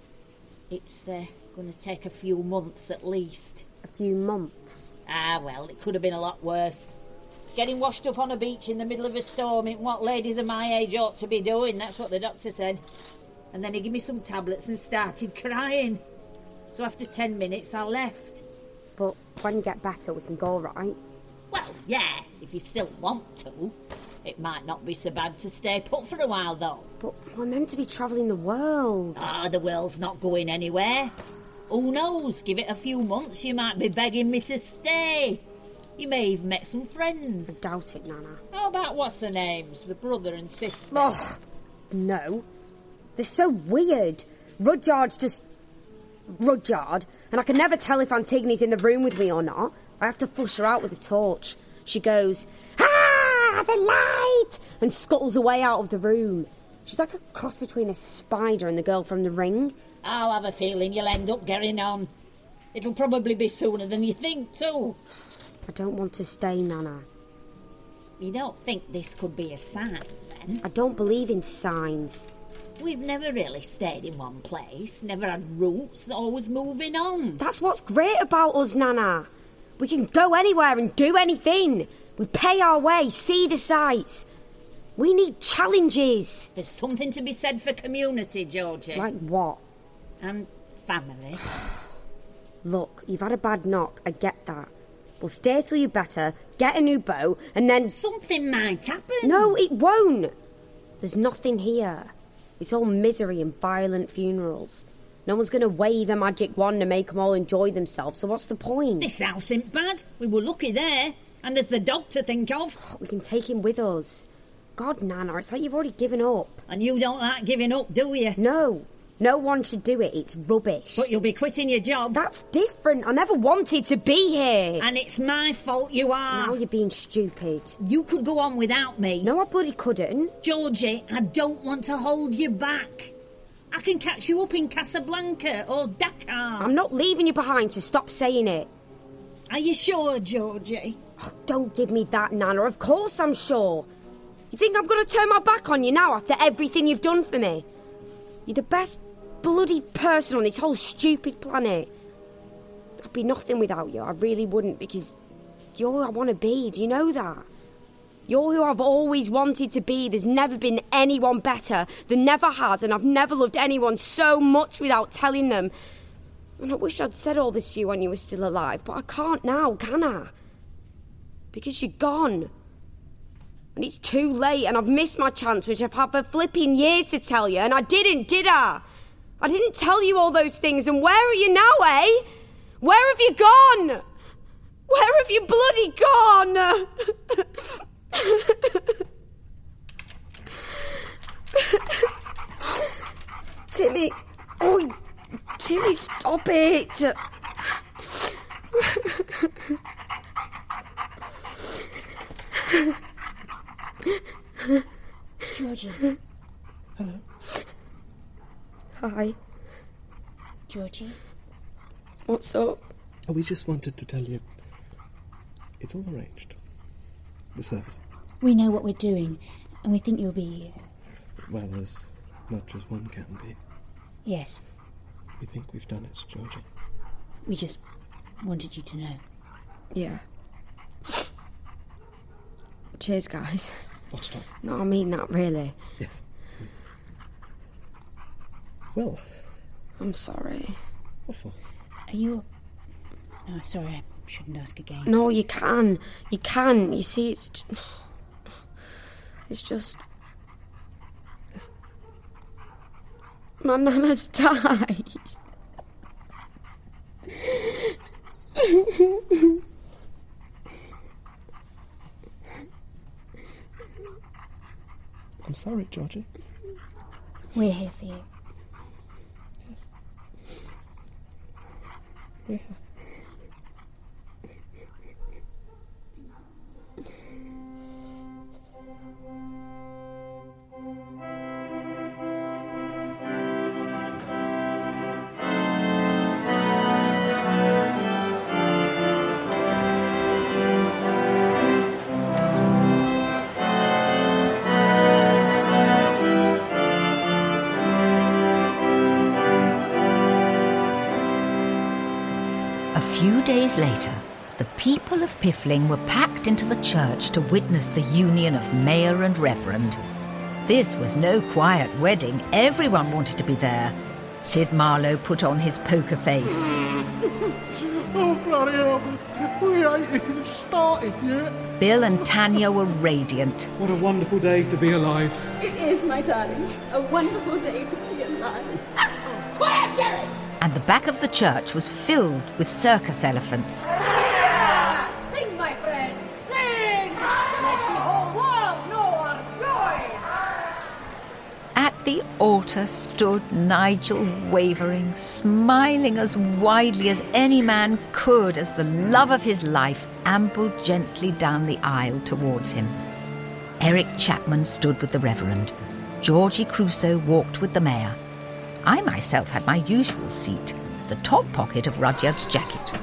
It's going to take a few months at least. A few months? Ah, well, it could have been a lot worse. Getting washed up on a beach in the middle of a storm ain't what ladies of my age ought to be doing, that's what the doctor said. And then he gave me some tablets and started crying. So after 10 minutes, I left. But when you get better, we can go, right? Well, yeah, if you still want to. It might not be so bad to stay put for a while, though. But we're meant to be travelling the world. Ah, the world's not going anywhere. Who knows? Give it a few months, you might be begging me to stay. You may have met some friends. I doubt it, Nana. How about what's their names? The brother and sister? Oh, no. They're so weird. Rudyard's just... Rudyard. And I can never tell if Antigone's in the room with me or not. I have to flush her out with a torch. She goes, "Ah, the light!" and scuttles away out of the room. She's like a cross between a spider and the girl from The Ring. I'll have a feeling you'll end up getting on. It'll probably be sooner than you think, too. I don't want to stay, Nana. You don't think this could be a sign, then? I don't believe in signs. We've never really stayed in one place, never had roots, always moving on. That's what's great about us, Nana. We can go anywhere and do anything. We pay our way, see the sights. We need challenges. There's something to be said for community, Georgie. Like what? And family. Look, you've had a bad knock, I get that. We'll stay till you're better, get a new bow, and then... Something might happen. No, it won't. There's nothing here. It's all misery and violent funerals. No one's going to wave a magic wand and make them all enjoy themselves, so what's the point? This house ain't bad. We were lucky there. And there's the dog to think of. We can take him with us. God, Nana, it's like you've already given up. And you don't like giving up, do you? No. No one should do it. It's rubbish. But you'll be quitting your job. That's different. I never wanted to be here. And it's my fault you are. Now you're being stupid. You could go on without me. No, I bloody couldn't. Georgie, I don't want to hold you back. I can catch you up in Casablanca or Dakar. I'm not leaving you behind, so stop saying it. Are you sure, Georgie? Oh, don't give me that, Nana. Of course I'm sure. You think I'm going to turn my back on you now after everything you've done for me? You're the best bloody person on this whole stupid planet. I'd be nothing without you. I really wouldn't, because you're who I want to be. Do you know that? You're who I've always wanted to be. There's never been anyone better. There never has, and I've never loved anyone so much without telling them. And I wish I'd said all this to you when you were still alive, but I can't now, can I? Because you're gone. And it's too late, and I've missed my chance, which I've had for flipping years to tell you, and I didn't, did I? I didn't tell you all those things, and where are you now, eh? Where have you gone? Where have you bloody gone? Timmy. Oh, Timmy, stop it. Georgie. Hello. Hi. Georgie. What's up? We just wanted to tell you it's all arranged. The service. We know what we're doing, and we think you'll be... Well, as much as one can be. Yes. We think we've done it, Georgie. We just wanted you to know. Yeah. Cheers, guys. What's that? No, I mean that, really. Yes. Well... I'm sorry. What for? Are you... No, sorry, I shouldn't ask again. No, you can. You can. You see, it's just... My nana's died. I'm sorry, Georgie. We're here for you. We're here. A few days later, the people of Piffling were packed into the church to witness the union of mayor and reverend. This was no quiet wedding. Everyone wanted to be there. Sid Marlowe put on his poker face. Oh, bloody hell. We ain't even started yet. Bill and Tanya were radiant. What a wonderful day to be alive. It is, my darling. A wonderful day to be alive. Quiet, Derek! And the back of the church was filled with circus elephants. Sing, my friend, sing! Let the whole world know our joy! At the altar stood Nigel Wavering, smiling as widely as any man could as the love of his life ambled gently down the aisle towards him. Eric Chapman stood with the Reverend. Georgie Crusoe walked with the Mayor. I myself had my usual seat, the top pocket of Rudyard's jacket.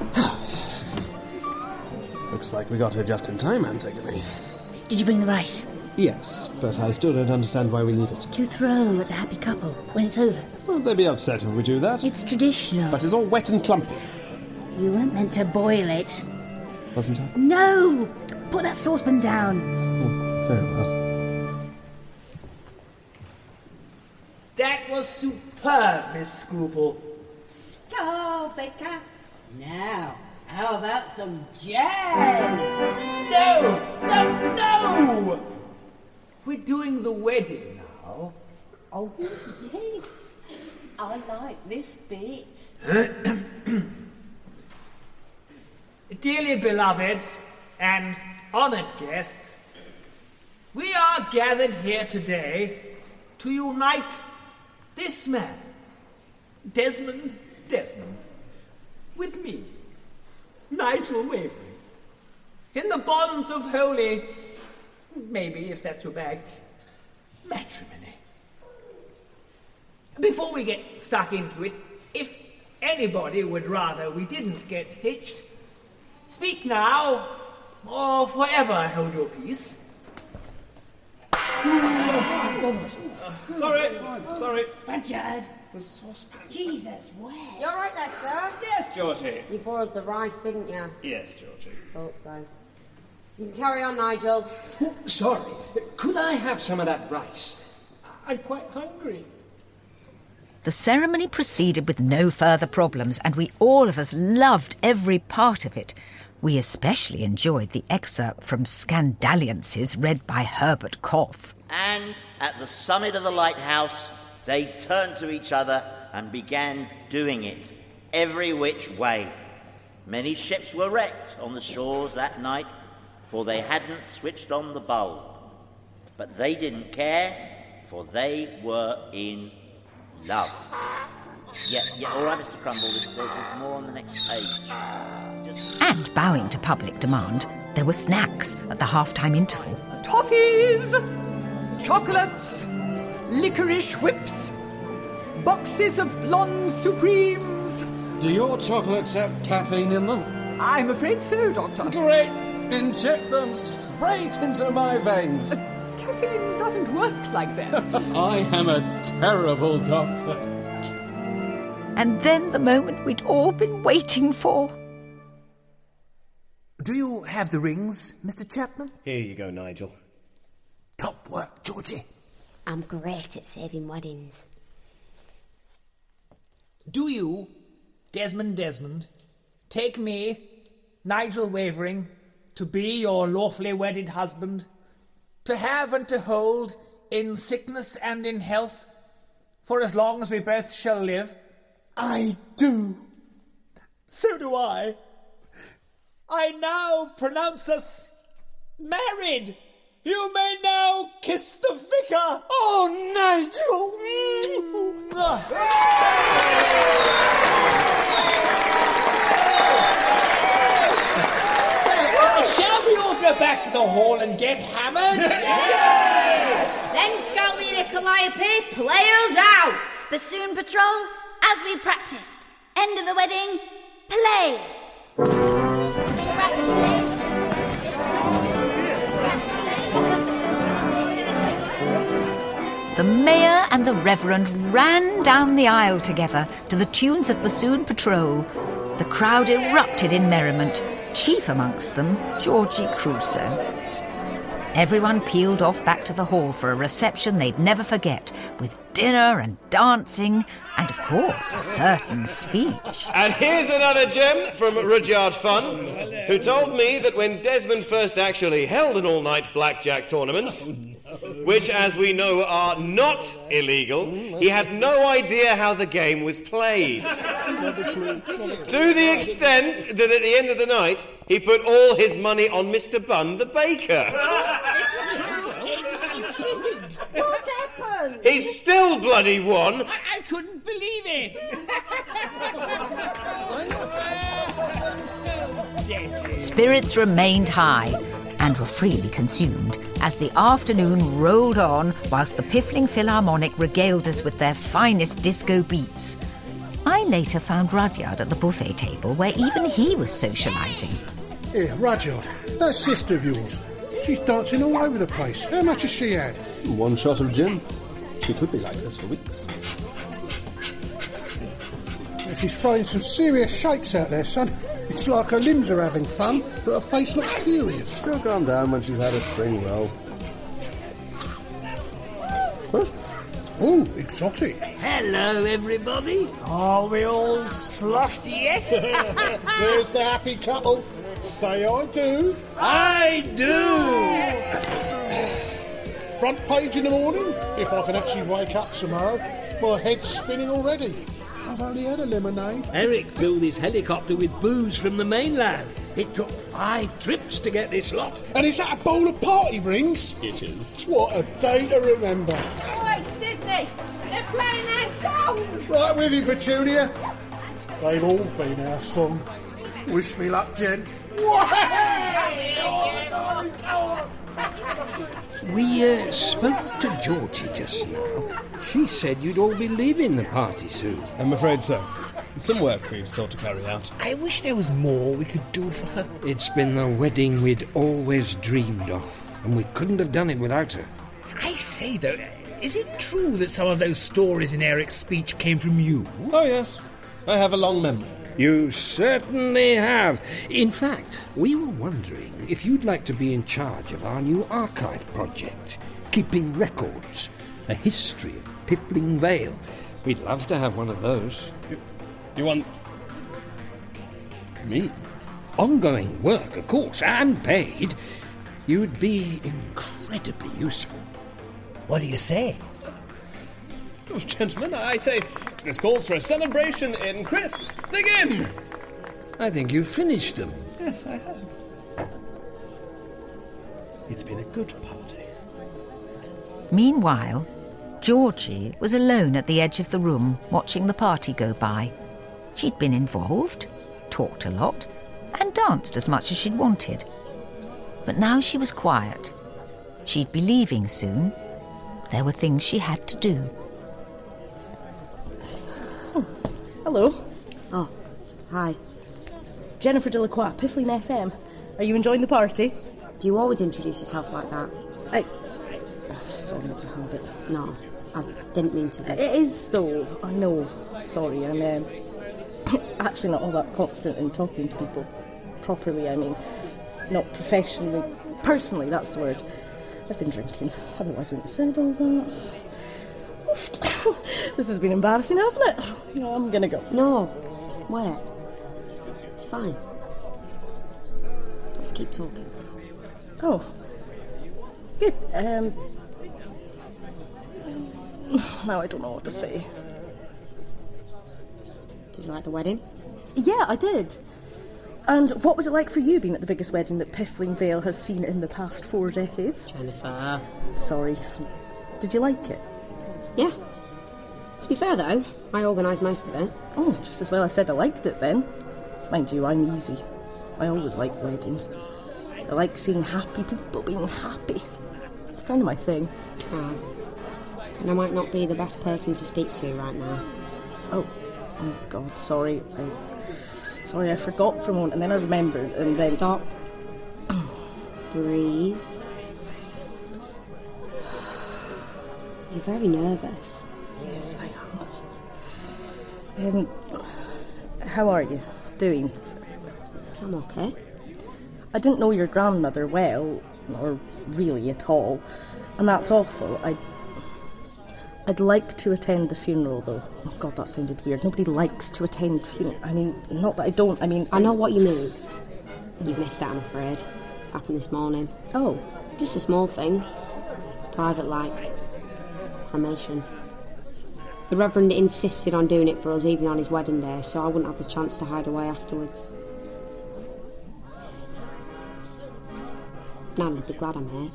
Looks like we got here just in time, Antigone. Did you bring the rice? Yes, but I still don't understand why we need it. To throw at the happy couple when it's over. Won't they be upset if we do that? It's traditional. But it's all wet and clumpy. You weren't meant to boil it. Wasn't I? No! Put that saucepan down. Oh, very well. That was superb, Miss Scruple. Oh, Becca. Now, how about some jazz? No! We're doing the wedding now. Oh, yes. I like this bit. Dearly beloved and honoured guests, we are gathered here today to unite this man, Desmond, with me, Nigel Wavering, in the bonds of holy, maybe if that's your bag, matrimony. Before we get stuck into it, if anybody would rather we didn't get hitched, speak now, or forever hold your peace. Sorry. Rudyard. The saucepan. Jesus, where? You all right there, sir? Yes, Georgie. You boiled the rice, didn't you? Yes, Georgie. Thought so. You can carry on, Nigel. Oh, sorry. Could I have some of that rice? I'm quite hungry. The ceremony proceeded with no further problems, and we all of us loved every part of it. We especially enjoyed the excerpt from Scandalliances read by Herbert Cough. And at the summit of the lighthouse, they turned to each other and began doing it, every which way. Many ships were wrecked on the shores that night, for they hadn't switched on the bulb. But they didn't care, for they were in love. Yeah, all right, Mr. Crumble, there's more on the next page. And bowing to public demand, there were snacks at the half-time interval. Toffees, chocolates, licorice whips, boxes of blonde supremes. Do your chocolates have caffeine in them? I'm afraid so, Doctor. Great! Inject them straight into my veins. Caffeine doesn't work like that. I am a terrible doctor. And then the moment we'd all been waiting for. Do you have the rings, Mr. Chapman? Here you go, Nigel. Top work, Georgie. I'm great at saving weddings. Do you, Desmond, take me, Nigel Wavering, to be your lawfully wedded husband, to have and to hold in sickness and in health, for as long as we both shall live? I do. So do I. I now pronounce us married. You may now kiss the vicar. Oh, Nigel. Shall we all go back to the hall and get hammered? Yes! Then Scout me and Calliope, players out! Bassoon patrol, as we practiced. End of the wedding, play! The mayor and the reverend ran down the aisle together to the tunes of Bassoon Patrol. The crowd erupted in merriment, chief amongst them Georgie Crusoe. Everyone peeled off back to the hall for a reception they'd never forget, with dinner and dancing and, of course, a certain speech. And here's another gem from Rudyard Funn, who told me that when Desmond first actually held an all-night blackjack tournament, which, as we know, are not illegal, he had no idea how the game was played. To the extent that at the end of the night, he put all his money on Mr. Bunn the baker. What happened? He's still bloody won. I couldn't believe it. Spirits remained high and were freely consumed as the afternoon rolled on whilst the Piffling Philharmonic regaled us with their finest disco beats. I later found Rudyard at the buffet table where even he was socialising. Here, Rudyard, that sister of yours. She's dancing all over the place. How much has she had? One shot of gin. She could be like this for weeks. She's throwing some serious shapes out there, son. It's like her limbs are having fun, but her face looks furious. She'll calm down when she's had a spring roll. What? Oh, exotic. Hello, everybody. Are we all sloshed yet? There's the happy couple. Say I do. I do. Front page in the morning, if I can actually wake up tomorrow. My head's spinning already. I've only had a lemonade. Eric filled his helicopter with booze from the mainland. It took 5 trips to get this lot. And is that a bowl of party rings? It is. What a day to remember. Oi, Sydney! They're playing our song! Right with you, Petunia. They've all been our song. Wish me luck, gents. We spoke to Georgie just now. She said you'd all be leaving the party soon. I'm afraid so. Some work we've still to carry out. I wish there was more we could do for her. It's been the wedding we'd always dreamed of, and we couldn't have done it without her. I say, though, is it true that some of those stories in Eric's speech came from you? Oh, yes. I have a long memory. You certainly have. In fact, we were wondering if you'd like to be in charge of our new archive project, Keeping Records, a history of Piffling Vale. We'd love to have one of those. You want... me? ongoing work, of course, and paid, you'd be incredibly useful. What do you say? Oh, gentlemen, I say this calls for a celebration in crisps. Dig in! I think you've finished them. Yes, I have. It's been a good party. Meanwhile, Georgie was alone at the edge of the room, watching the party go by. She'd been involved, talked a lot, and danced as much as she'd wanted. But now she was quiet. She'd be leaving soon. There were things she had to do. Oh, hello. Oh, hi. Jennifer Delacroix, Piffling FM. Are you enjoying the party? Do you always introduce yourself like that? Sorry, it's a habit. No, I didn't mean to. It is, though. I know. Sorry, I'm actually not all that confident in talking to people properly. I mean, not professionally. Personally, that's the word. I've been drinking. Otherwise I wouldn't have said all that. This has been embarrassing, hasn't it? No, I'm gonna go. No. Where? It's fine. Let's keep talking. Oh. Good. Now I don't know what to say. Did you like the wedding? Yeah, I did. And what was it like for you being at the biggest wedding that Piffling Vale has seen in the past 4 decades? Jennifer. Sorry. Did you like it? Yeah. To be fair, though, I organised most of it. Oh, just as well I said I liked it then. Mind you, I'm easy. I always like weddings. I like seeing happy people being happy. It's kind of my thing. Oh. And I might not be the best person to speak to right now. Oh God, sorry. Sorry, I forgot for a moment and then I remembered and then... Stop. Breathe. You're very nervous. Yes, I am. How are you doing? I'm okay. I didn't know your grandmother well, or really at all, and that's awful. I'd like to attend the funeral, though. Oh, God, that sounded weird. Nobody likes to attend funerals. I mean, not that I don't, I mean... I know what you mean. You've missed out, I'm afraid. Happened this morning. Oh. Just a small thing. Private-like. Cremation. The Reverend insisted on doing it for us even on his wedding day, so I wouldn't have the chance to hide away afterwards. Now I'd be glad I'm here.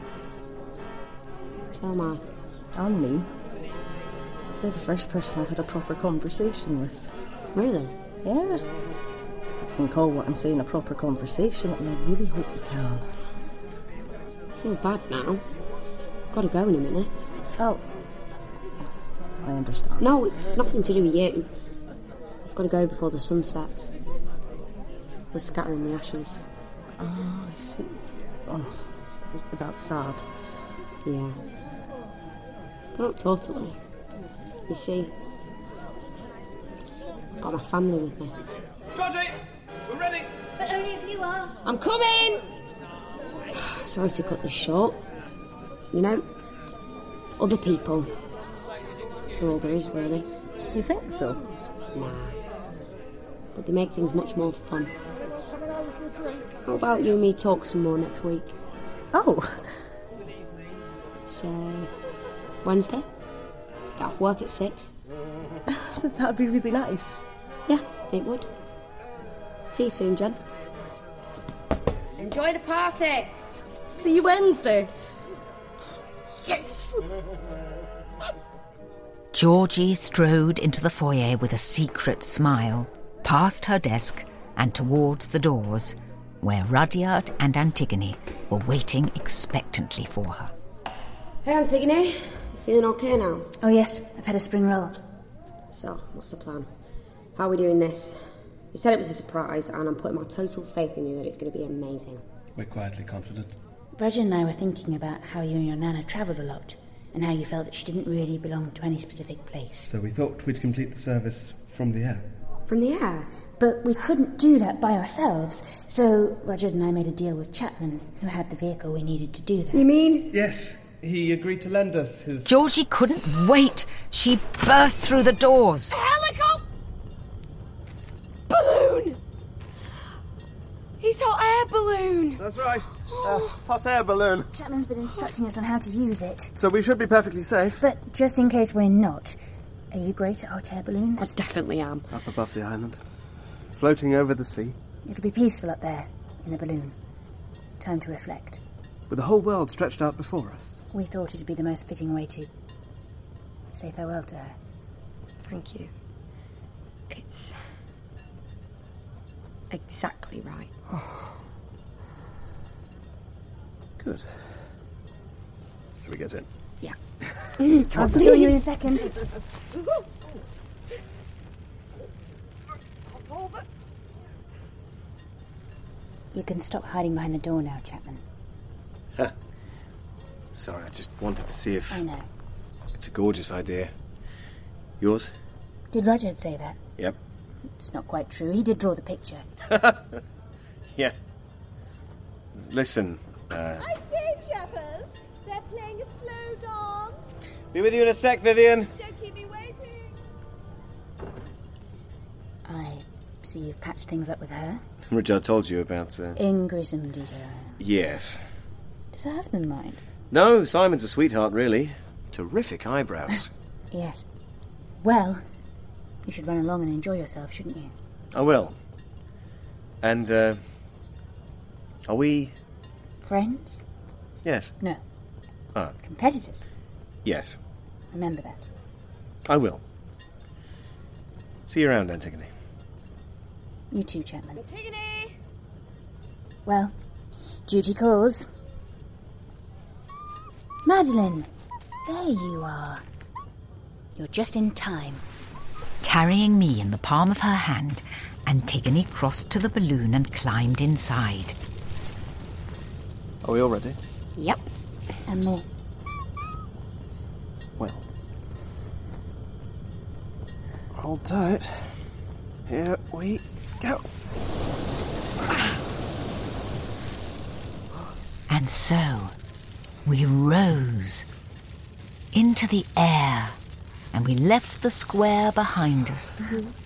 So am I. And me. You're the first person I've had a proper conversation with. Really? Yeah. I can call what I'm saying a proper conversation, and I really hope you can. I feel bad now. Got to go in a minute. Oh. I understand. No, it's nothing to do with you. Got to go before the sun sets. We're scattering the ashes. Oh, I see. Oh, that's sad. Yeah. But not totally. You see, I've got my family with me. Georgie, we're ready. But only if you are. I'm coming! Sorry to cut this short. You know, other people. They're all there is, really. You think so? Nah. But they make things much more fun. How about you and me talk some more next week? Oh. Say, Wednesday? Get off work at 6. That'd be really nice. Yeah, it would. See you soon, Jen. Enjoy the party. See you Wednesday. Yes. Georgie strode into the foyer with a secret smile, past her desk and towards the doors, where Rudyard and Antigone were waiting expectantly for her. Hey, Antigone. You feeling okay now? Oh, yes. I've had a spring roll. So, what's the plan? How are we doing this? You said it was a surprise, and I'm putting my total faith in you that it's going to be amazing. We're quietly confident. Roger and I were thinking about how you and your Nana travelled a lot, and how you felt that she didn't really belong to any specific place. So we thought we'd complete the service from the air. From the air? But we couldn't do that by ourselves, so Roger and I made a deal with Chapman, who had the vehicle we needed to do that. You mean? Yes, he agreed to lend us his... Georgie couldn't wait. She burst through the doors. Helicopter! Balloon! His hot air balloon! That's right. Hot air balloon. Chapman's been instructing us on how to use it. So we should be perfectly safe. But just in case we're not, are you great at hot air balloons? I definitely am. Up above the island. Floating over the sea. It'll be peaceful up there, in the balloon. Time to reflect. With the whole world stretched out before us. We thought it'd be the most fitting way to say farewell to her. Thank you. It's exactly right. Good. Shall we get in? Yeah. I'll join you in a second. You can stop hiding behind the door now, Chapman. Sorry, I just wanted to see if... I know. It's a gorgeous idea. Yours? Did Rudyard say that? Yep. It's not quite true. He did draw the picture. Yeah. Listen, I say, Shepherds, they're playing a slow dance. Be with you in a sec, Vivian. Don't keep me waiting. I see you've patched things up with her. Rudyard told you about... In gruesome detail. Yes. Does her husband mind? No, Simon's a sweetheart, really. Terrific eyebrows. Yes. Well, you should run along and enjoy yourself, shouldn't you? I will. And, are we... Friends? Yes. No. Ah. Competitors? Yes. Remember that. I will. See you around, Antigone. You too, Chapman. Antigone! Well, duty calls. Madeline! There you are. You're just in time. Carrying me in the palm of her hand, Antigone crossed to the balloon and climbed inside. Are we all ready? Yep. And me. Well. Hold tight. Here we go. And so, we rose into the air, and we left the square behind us.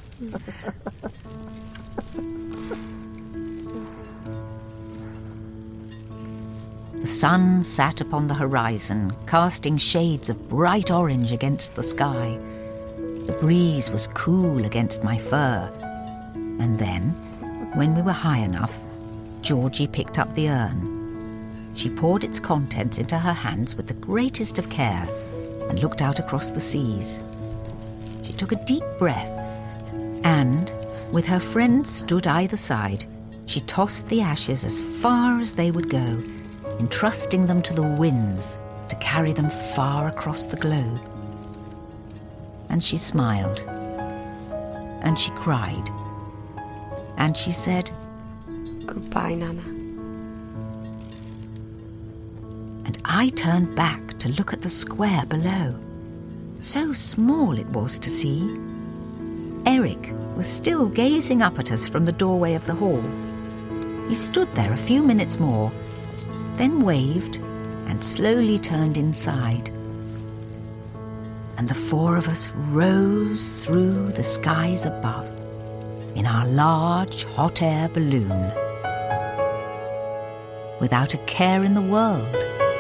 The sun sat upon the horizon, casting shades of bright orange against the sky. The breeze was cool against my fur. And then, when we were high enough, Georgie picked up the urn. She poured its contents into her hands with the greatest of care and looked out across the seas. She took a deep breath and, with her friends stood either side, she tossed the ashes as far as they would go, entrusting them to the winds to carry them far across the globe. And she smiled, and she cried, and she said, Goodbye, Nana. And I turned back to look at the square below. So small it was to see. Eric was still gazing up at us from the doorway of the hall. He stood there a few minutes more, then waved and slowly turned inside. And the four of us rose through the skies above in our large hot air balloon, without a care in the world.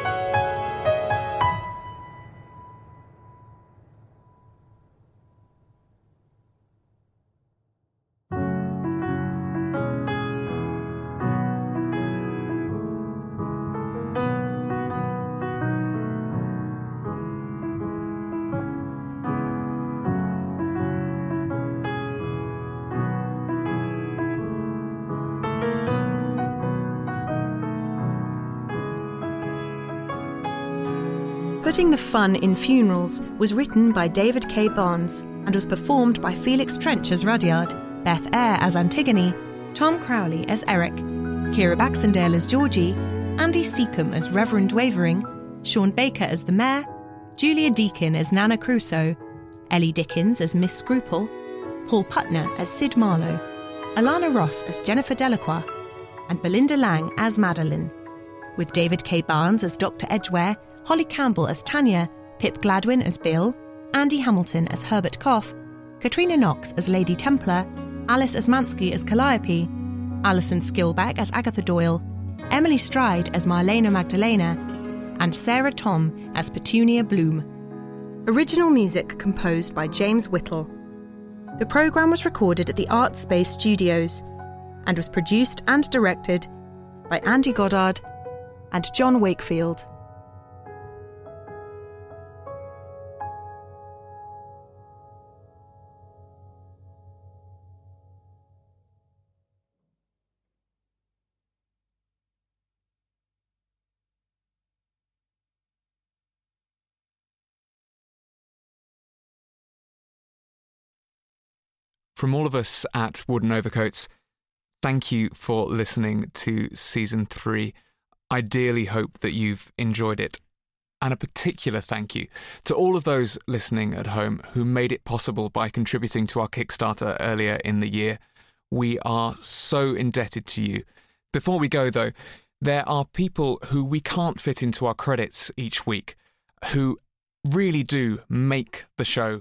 Putting the Fun in Funerals was written by David K. Barnes and was performed by Felix Trench as Rudyard, Beth Eyre as Antigone, Tom Crowley as Eric, Kira Baxendale as Georgie, Andy Seacombe as Reverend Wavering, Sean Baker as the Mayor, Julia Deakin as Nana Crusoe, Ellie Dickens as Miss Scruple, Paul Putner as Sid Marlowe, Alana Ross as Jennifer Delacroix, and Belinda Lang as Madeline, with David K. Barnes as Dr. Edgware, Holly Campbell as Tanya, Pip Gladwin as Bill, Andy Hamilton as Herbert Cough, Katrina Knox as Lady Templar, Alice Osmansky as Calliope, Alison Skilbeck as Agatha Doyle, Emily Stride as Marlena Magdalena, and Sarah Tom as Petunia Bloom. Original music composed by James Whittle. The programme was recorded at the Art Space Studios and was produced and directed by Andy Goddard and John Wakefield. From all of us at Wooden Overcoats, thank you for listening to Season 3. I dearly hope that you've enjoyed it. And a particular thank you to all of those listening at home who made it possible by contributing to our Kickstarter earlier in the year. We are so indebted to you. Before we go, though, there are people who we can't fit into our credits each week, who really do make the show.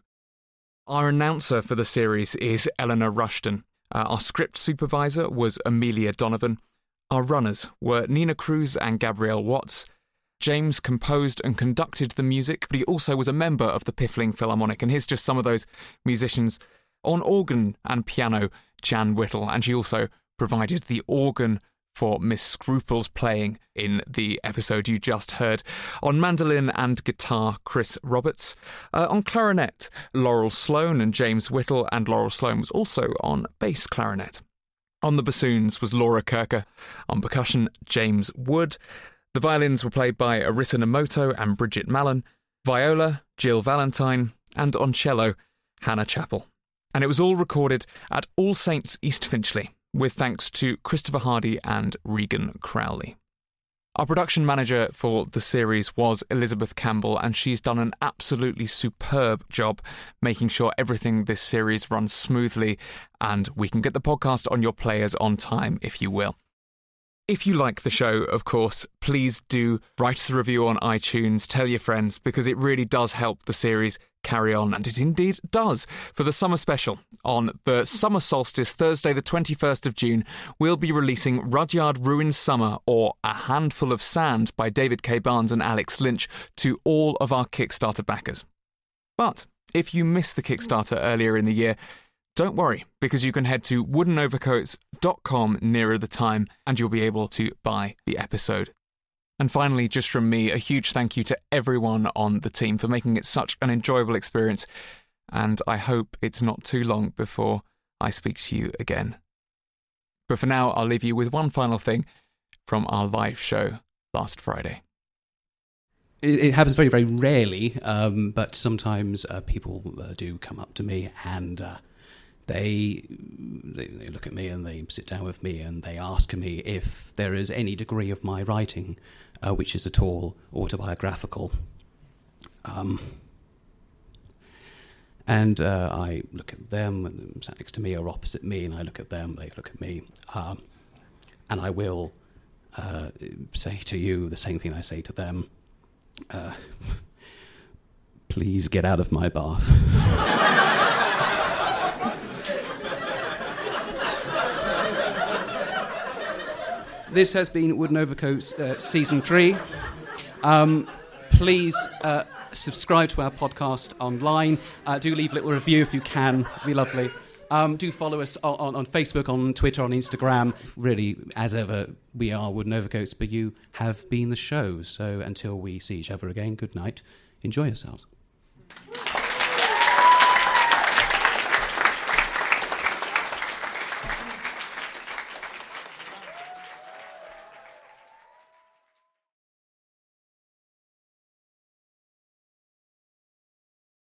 Our announcer for the series is Eleanor Rushton. Our script supervisor was Amelia Donovan. Our runners were Nina Cruz and Gabrielle Watts. James composed and conducted the music, but he also was a member of the Piffling Philharmonic, and here's just some of those musicians. On organ and piano, Jan Whittle, and she also provided the organ for Miss Scruple's playing in the episode you just heard. On mandolin and guitar, Chris Roberts. On clarinet, Laurel Sloan and James Whittle, and Laurel Sloan was also on bass clarinet. On the bassoons was Laura Kirker. On percussion, James Wood. The violins were played by Arissa Namoto and Bridget Mallon. Viola, Jill Valentine. And on cello, Hannah Chappell. And it was all recorded at All Saints East Finchley, with thanks to Christopher Hardy and Regan Crowley. Our production manager for the series was Elizabeth Campbell, and she's done an absolutely superb job making sure everything this series runs smoothly and we can get the podcast on your players on time, if you will. If you like the show, of course, please do write us a review on iTunes, tell your friends, because it really does help the series carry on, and it indeed does. For the summer special, on the summer solstice, Thursday the 21st of June, we'll be releasing Rudyard Ruins Summer, or A Handful of Sand, by David K. Barnes and Alex Lynch, to all of our Kickstarter backers. But if you missed the Kickstarter earlier in the year, don't worry, because you can head to woodenovercoats.com nearer the time and you'll be able to buy the episode. And finally, just from me, a huge thank you to everyone on the team for making it such an enjoyable experience, and I hope it's not too long before I speak to you again. But for now, I'll leave you with one final thing from our live show last Friday. It happens very, very rarely, but sometimes people do come up to me and they look at me and they sit down with me and they ask me if there is any degree of my writing which is at all autobiographical. And I look at them, sat next to me or opposite me, and I look at them, they look at me, and I will say to you the same thing I say to them. Please get out of my bath. This has been Wooden Overcoats Season 3. Please subscribe to our podcast online. Do leave a little review if you can. It'd be lovely. Do follow us on Facebook, on Twitter, on Instagram. Really, as ever, we are Wooden Overcoats, but you have been the show. So until we see each other again, good night. Enjoy yourselves.